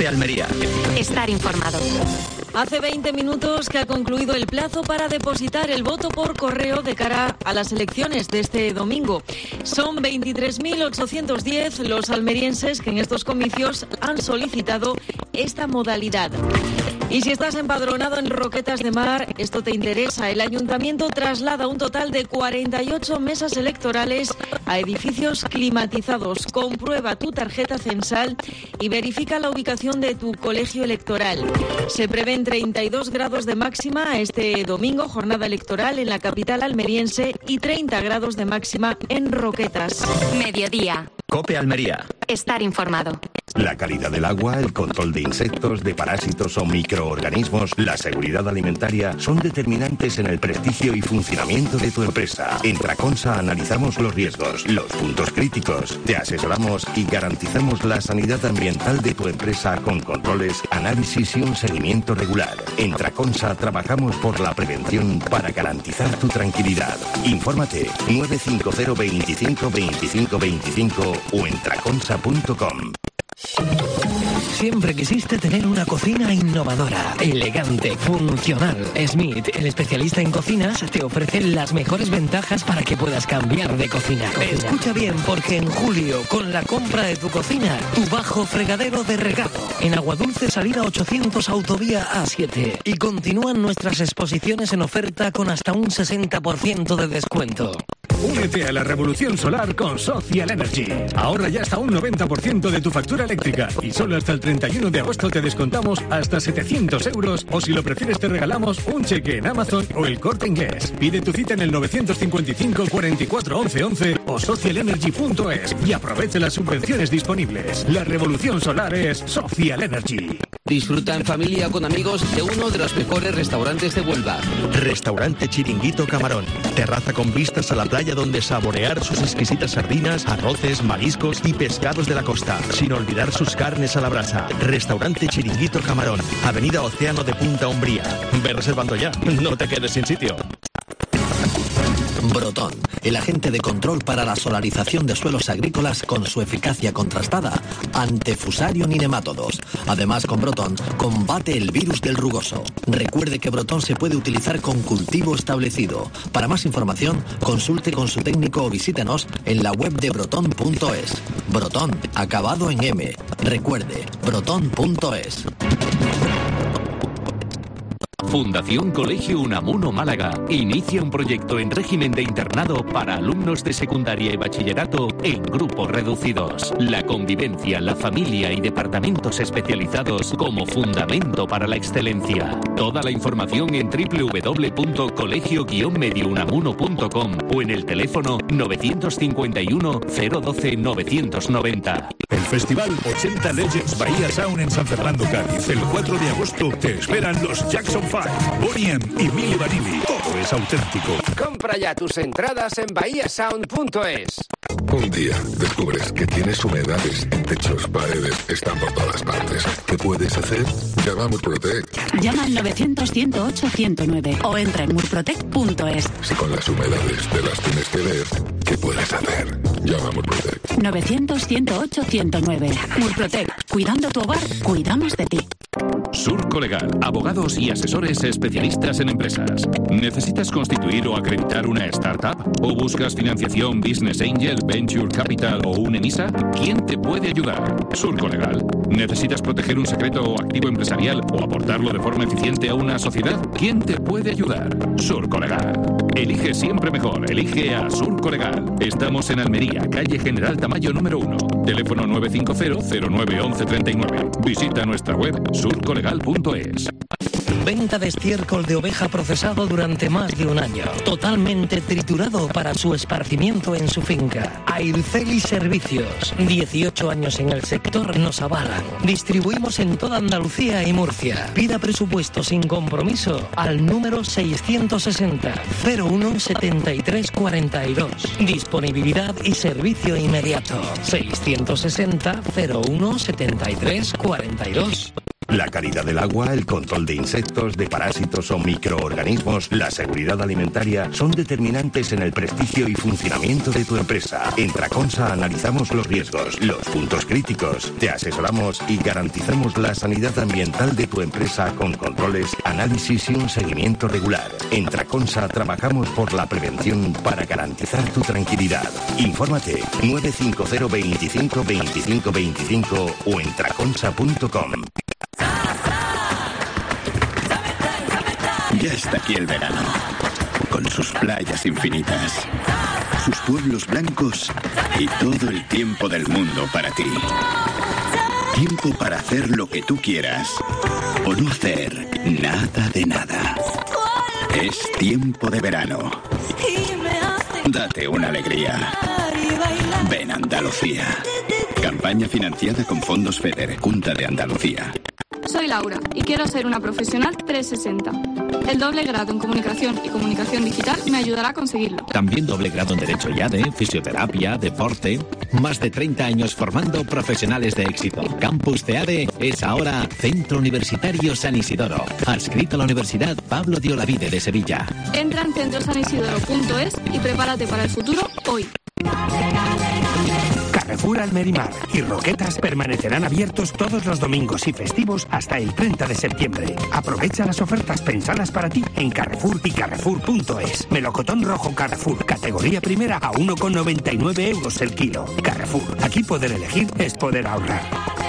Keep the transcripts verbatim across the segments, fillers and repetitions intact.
COPE Almería. Estar informado. Hace veinte minutos que ha concluido el plazo para depositar el voto por correo de cara a las elecciones de este domingo. Son veintitrés mil ochocientos diez los almerienses que en estos comicios han solicitado esta modalidad. Y si estás empadronado en Roquetas de Mar, esto te interesa. El ayuntamiento traslada un total de cuarenta y ocho mesas electorales a edificios climatizados. Comprueba tu tarjeta censal y verifica la ubicación de tu colegio electoral. Se prevén treinta y dos grados de máxima este domingo, jornada electoral en la capital almeriense, y treinta grados de máxima en Roquetas. Mediodía. COPE Almería. Estar informado. La calidad del agua, el control de insectos, de parásitos o microorganismos, la seguridad alimentaria son determinantes en el prestigio y funcionamiento de tu empresa. En Traconsa analizamos los riesgos, los puntos críticos, te asesoramos y garantizamos la sanidad ambiental de tu empresa con controles, análisis y un seguimiento regular. En Traconsa trabajamos por la prevención para garantizar tu tranquilidad. Infórmate nueve cinco cero veinticinco veinticinco veinticinco o en traconsa punto com. Siempre quisiste tener una cocina innovadora, elegante, funcional. Smith, el especialista en cocinas, te ofrece las mejores ventajas para que puedas cambiar de cocina. Escucha bien, porque en julio, con la compra de tu cocina, tu bajo fregadero de regalo. En Aguadulce, salida ochocientos, autovía A siete. Y continúan nuestras exposiciones en oferta con hasta un sesenta por ciento de descuento. Únete a la revolución solar con Social Energy. Ahorra ya hasta un noventa por ciento de tu factura eléctrica y solo hasta el treinta y uno de agosto te descontamos hasta setecientos euros, o si lo prefieres te regalamos un cheque en Amazon o el Corte Inglés. Pide tu cita en el novecientos cincuenta y cinco cuarenta y cuatro once once o social energy punto es y aprovecha las subvenciones disponibles. La revolución solar es Social Energy. Disfruta en familia o con amigos de uno de los mejores restaurantes de Huelva. Restaurante Chiringuito Camarón. Terraza con vistas a la playa donde saborear sus exquisitas sardinas, arroces, mariscos y pescados de la costa. Sin olvidar sus carnes a la brasa. Restaurante Chiringuito Camarón. Avenida Océano de Punta Umbría. Ve reservando ya. No te quedes sin sitio. Brotón, el agente de control para la solarización de suelos agrícolas con su eficacia contrastada ante fusarium y nemátodos. Además, con Brotón combate el virus del rugoso. Recuerde que Brotón se puede utilizar con cultivo establecido. Para más información, consulte con su técnico o visítenos en la web de brotón punto es. Brotón, acabado en M. Recuerde, brotón punto es. Fundación Colegio Unamuno Málaga inicia un proyecto en régimen de internado para alumnos de secundaria y bachillerato en grupos reducidos. La convivencia, la familia y departamentos especializados como fundamento para la excelencia. Toda la información en doble u doble u doble u punto colegio guion medio unamuno punto com o en el teléfono novecientos cincuenta y uno cero doce novecientos noventa. El Festival ochenta Legends Bahía Sound en San Fernando, Cádiz. El cuatro de agosto te esperan los Jackson Five, Bonnie M y Milli Vanilli. Todo es auténtico. Compra ya tus entradas en bahía sound punto es. Un día descubres que tienes humedades en techos, paredes, están por todas partes. ¿Qué puedes hacer? Llama a Murprotec. Llama al novecientos ciento ocho ciento nueve o entra en murprotec punto es. Si con las humedades te las tienes que ver, ¿qué puedes hacer? Llama a Murprotec. novecientos ciento ocho ciento nueve. Murprotec. Cuidando tu hogar, cuidamos de ti. Surco Legal, abogados y asesores especialistas en empresas. ¿Necesitas constituir o acreditar una startup? ¿O buscas financiación Business Angel, Venture Capital o un ENISA? ¿Quién te puede ayudar? Surco Legal. ¿Necesitas proteger un secreto o activo empresarial o aportarlo de forma eficiente a una sociedad? ¿Quién te puede ayudar? Surco Legal. Elige siempre mejor, elige a Surco Legal. Estamos en Almería, calle General Tamayo número uno. Teléfono nueve cinco cero cero nueve once treinta y nueve. Visita nuestra web surco legal punto es. Venta de estiércol de oveja procesado durante más de un año. Totalmente triturado para su esparcimiento en su finca. Airceli Servicios. dieciocho años en el sector nos avalan. Distribuimos en toda Andalucía y Murcia. Pida presupuesto sin compromiso al número seiscientos sesenta cero uno setenta y tres cuarenta y dos. Disponibilidad y servicio inmediato. seiscientos sesenta cero uno setenta y tres cuarenta y dos. La calidad del agua, el control de insectos, de parásitos o microorganismos, la seguridad alimentaria son determinantes en el prestigio y funcionamiento de tu empresa. En Traconsa analizamos los riesgos, los puntos críticos, te asesoramos y garantizamos la sanidad ambiental de tu empresa con controles, análisis y un seguimiento regular. En Traconsa trabajamos por la prevención para garantizar tu tranquilidad. Infórmate nueve cinco cero veinticinco veinticinco veinticinco o en traconsa punto com. Ya está aquí el verano, con sus playas infinitas, sus pueblos blancos y todo el tiempo del mundo para ti. Tiempo para hacer lo que tú quieras o no hacer nada de nada. Es tiempo de verano. Date una alegría. Ven Andalucía. Campaña financiada con fondos FEDER, Junta de Andalucía. Soy Laura y quiero ser una profesional trescientos sesenta. El doble grado en comunicación y comunicación digital me ayudará a conseguirlo. También doble grado en Derecho y A D E, fisioterapia, deporte. Más de treinta años formando profesionales de éxito. Campus de A D E es ahora Centro Universitario San Isidoro. Adscrito a la Universidad Pablo de Olavide de Sevilla. Entra en centro san isidoro punto es y prepárate para el futuro hoy. Carrefour Almerimar y Roquetas permanecerán abiertos todos los domingos y festivos hasta el treinta de septiembre. Aprovecha las ofertas pensadas para ti en Carrefour y carrefour punto es. Melocotón rojo Carrefour, categoría primera a uno con noventa y nueve euros el kilo. Carrefour, aquí poder elegir es poder ahorrar.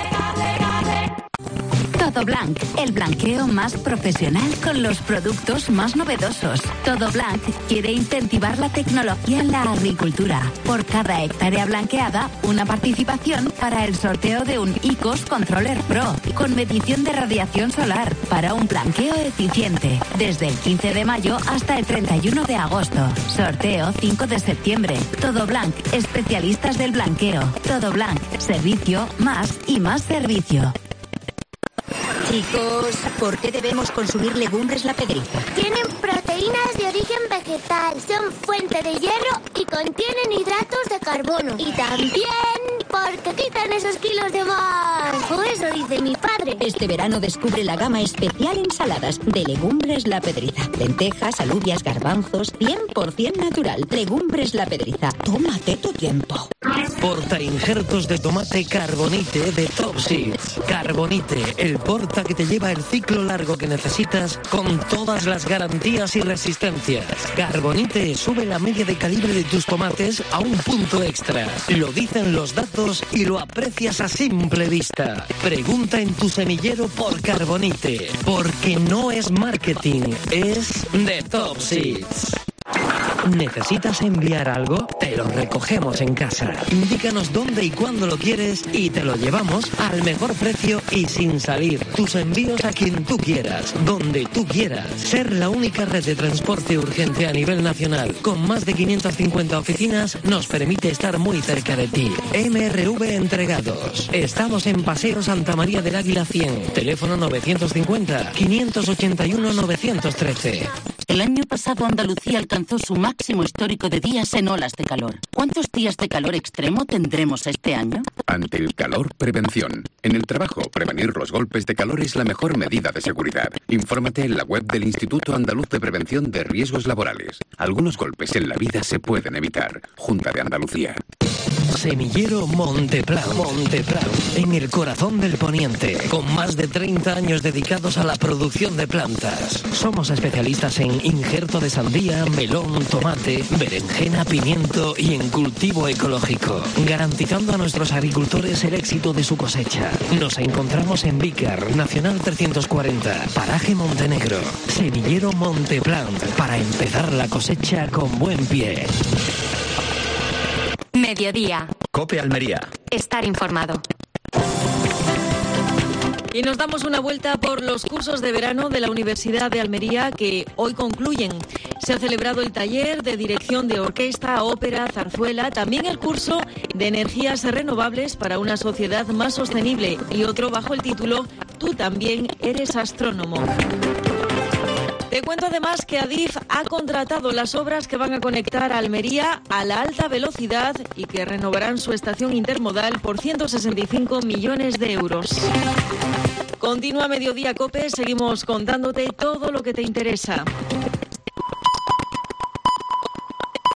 Todo Blanc, el blanqueo más profesional con los productos más novedosos. Todo Blanc quiere incentivar la tecnología en la agricultura. Por cada hectárea blanqueada, una participación para el sorteo de un I C O S Controller Pro con medición de radiación solar para un blanqueo eficiente. Desde el quince de mayo hasta el treinta y uno de agosto. Sorteo cinco de septiembre. Todo Blanc, especialistas del blanqueo. Todo Blanc, servicio más y más servicio. Chicos, ¿por qué debemos consumir legumbres La Pedriza? Tienen proteínas de origen vegetal, son fuente de hierro y contienen hidratos de carbono. Y también porque quitan esos kilos de más. O eso dice mi padre. Este verano descubre la gama especial ensaladas de Legumbres La Pedriza. Lentejas, alubias, garbanzos, cien por ciento natural. Legumbres La Pedriza. Tómate tu tiempo. Porta injertos de tomate Carbonite de Top Seeds. Carbonite, el porta que te lleva el ciclo largo que necesitas con todas las garantías y resistencias. Carbonite sube la media de calibre de tus tomates a un punto extra. Lo dicen los datos y lo aprecias a simple vista. Pregunta en tu semillero por Carbonite, porque no es marketing, es de Top Seeds. ¿Necesitas enviar algo? Te lo recogemos en casa. Indícanos dónde y cuándo lo quieres y te lo llevamos al mejor precio y sin salir. Tus envíos a quien tú quieras, donde tú quieras. Ser la única red de transporte urgente a nivel nacional con más de quinientas cincuenta oficinas nos permite estar muy cerca de ti. M R V Entregados. Estamos en Paseo Santa María del Águila cien. Teléfono novecientos cincuenta, quinientos ochenta y uno, novecientos trece. El año pasado Andalucía alcanzó su máximo histórico de días en olas de calor. ¿Cuántos días de calor extremo tendremos este año? Ante el calor, prevención. En el trabajo, prevenir los golpes de calor es la mejor medida de seguridad. Infórmate en la web del Instituto Andaluz de Prevención de Riesgos Laborales. Algunos golpes en la vida se pueden evitar. Junta de Andalucía. Semillero Monteplan. Monteplan, en el corazón del poniente, con más de treinta años dedicados a la producción de plantas. Somos especialistas en injerto de sandía, melón, tomate, berenjena, pimiento y en cultivo ecológico, garantizando a nuestros agricultores el éxito de su cosecha. Nos encontramos en Vícar, Nacional trescientos cuarenta, Paraje Montenegro. Semillero Monteplan, para empezar la cosecha con buen pie. Mediodía. COPE Almería. Estar informado. Y nos damos una vuelta por los cursos de verano de la Universidad de Almería que hoy concluyen. Se ha celebrado el taller de dirección de orquesta, ópera, zarzuela, también el curso de energías renovables para una sociedad más sostenible y otro bajo el título Tú también eres astrónomo. Te cuento además que Adif ha contratado las obras que van a conectar a Almería a la alta velocidad y que renovarán su estación intermodal por ciento sesenta y cinco millones de euros. Continúa Mediodía Cope, seguimos contándote todo lo que te interesa.